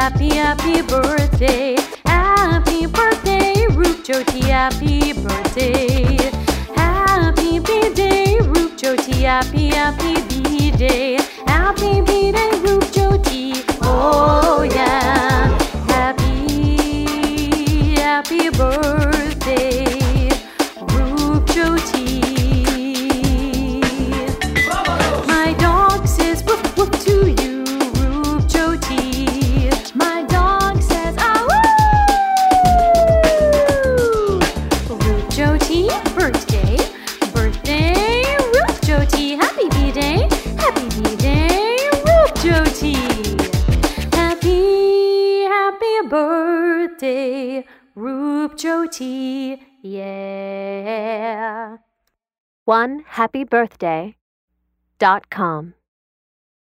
happy, happy birthday. Happy birthday, Roopjoti, happy birthday. Happy B-Day, Roopjoti, happy, happy B-Day. Happy B-Day, Roopjoti, oh yeah. Happy, happy birthday, Roopjoti. My dog says woof woof to you, Roopjoti. My dog says ah woo. Roopjoti, birthday, birthday, Roopjoti. Happy B-Day, Roopjoti. Happy, happy birthday, Roopjoti, yeah. OneHappyBirthday.com